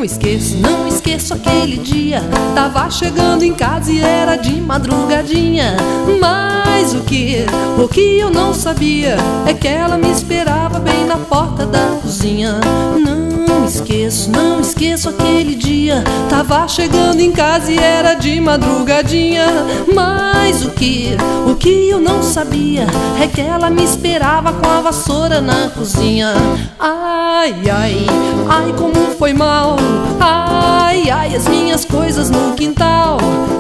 não esqueço aquele dia. Tava chegando em casa e era de madrugadinha. Mas o que eu não sabia é que ela me esperava bem na porta da cozinha. Não esqueço aquele dia. Tava chegando em casa e era de madrugadinha. Mas o que eu não sabia é que ela me esperava com a vassoura na cozinha. Ai, ai, ai, como foi mal. Ai, ai, as minhas coisas no quintal.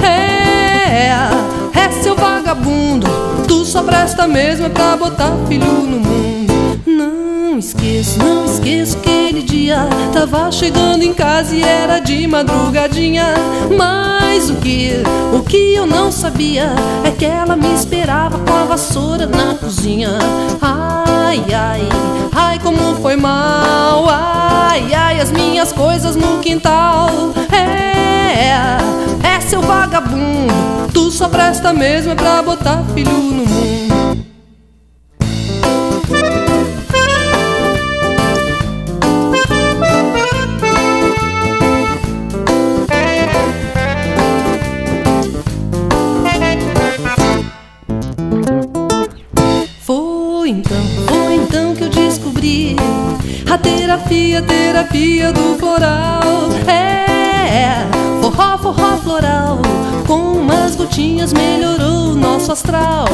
É seu vagabundo, tu só presta mesmo é pra botar filho no mundo. Não esqueço aquele dia. Tava chegando em casa e era de madrugadinha. Mas o que eu não sabia é que ela me esperava com a vassoura na cozinha. Ai, ai, ai, como foi mal. Ai, ai, as minhas coisas no quintal. É seu vagabundo, tu só presta mesmo é pra botar filho no mundo. Foi então que eu descobri a terapia do floral. Forró floral, com umas gotinhas melhorou o nosso astral.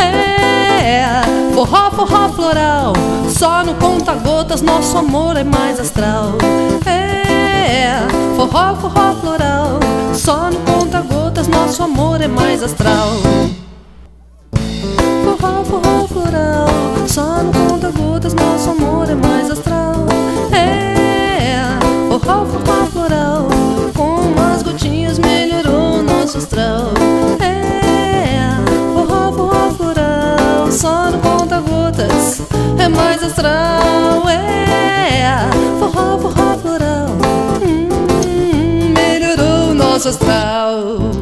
Forró floral, só no conta-gotas nosso amor é mais astral. Forró floral, só no conta-gotas nosso amor é mais astral. Forró floral, só no conta-gotas nosso amor é mais astral. Forró floral, com umas gotinhas melhorou nosso astral. Forró floral, só no conta-gotas é mais astral. Forró floral, melhorou nosso astral.